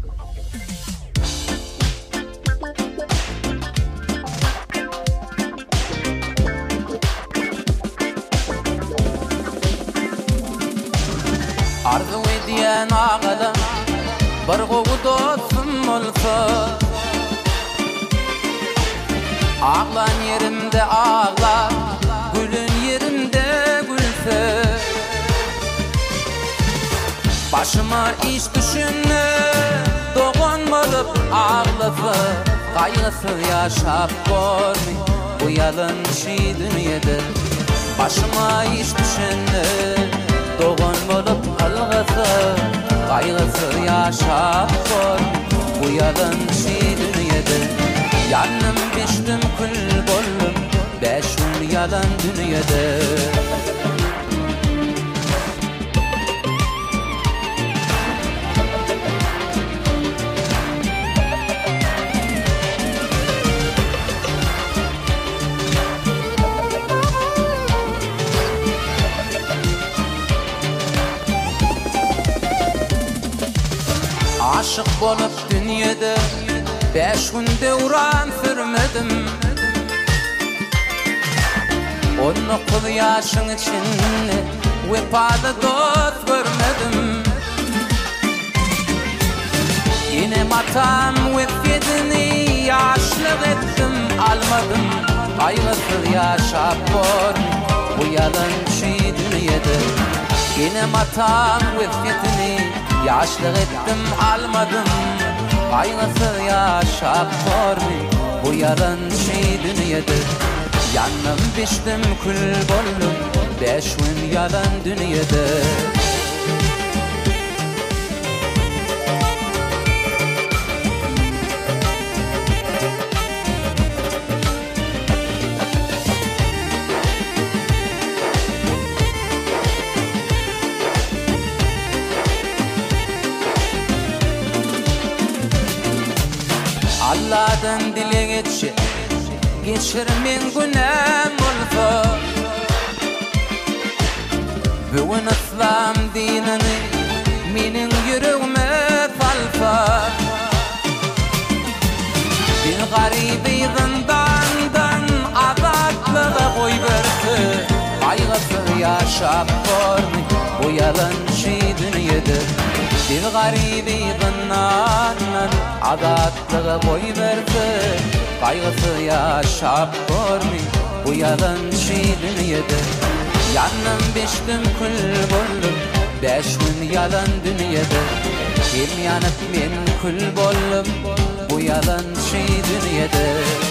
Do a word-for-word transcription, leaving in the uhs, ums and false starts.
Arzu ediyen ağalam bir gowu dostum olsa, ağlan yerimde ağla, gülün yerimde gülse, başıma iş düşünme doğan bolup ağlasa, kaygısı yaşap görmey bu yalançı dünyada. Başıma iş düşünme doğan bolup ağlasa, kaygısı yaşap görmey bu yalançı dünyada. Yanım piştim kül bollum beşun yalan dünyada. Aşık bolup dünyada beş günde uğran sürmedim. Onu kul yaşın içinde vepada dost görmedim. Yine matam vefiyetini yaşlık ettim almadım. Kaygısız yaşap görmey bu yalançı dünyada. Yine matam vefiyetini yaşlık ettim almadım. Kaygısı yaşap görmey bu yalançı dünyada. Yanım piştim kül bollum beş gün yalan dünyada. Allah'tan dile geçe geçir men günem olsa, bugün İslam dinini menin yüreğime salsa, bir garibi zindandan azatlığa koy verse, kaygısı yaşap görmey bu yalançı dünyada. Bir garibi zindandan azatlığa koy verse, kaygısı yaşap görmey bu yalançı dünyada. Yanım piştim kül bollum beş gün yalan dünyada. Kim yanıp men kül bollum bu yalançı dünyada.